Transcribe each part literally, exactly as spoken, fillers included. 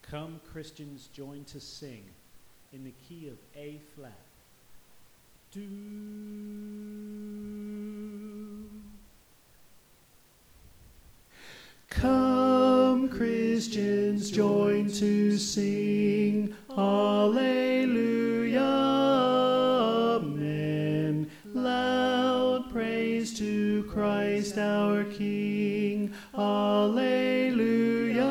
Come, Christians, join to sing in the key of A flat. Do. Come, Christians, join to sing. Alleluia, amen. Loud praise to Christ our King. Alleluia,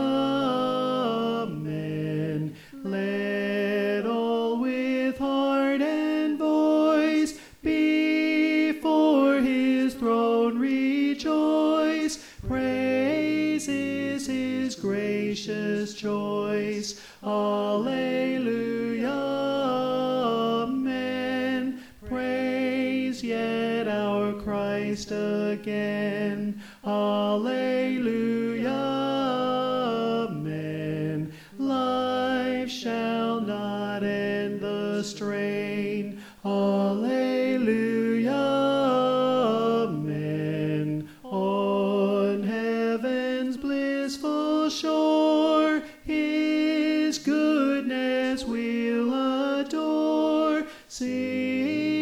amen. Let all with heart and voice before his throne rejoice. Praise is his gracious choice. Alleluia, amen. Praise yet our Christ again. Alleluia, amen. Life shall not end the strain. Alleluia, amen. On heaven's blissful shore, his goodness we'll adore. Sing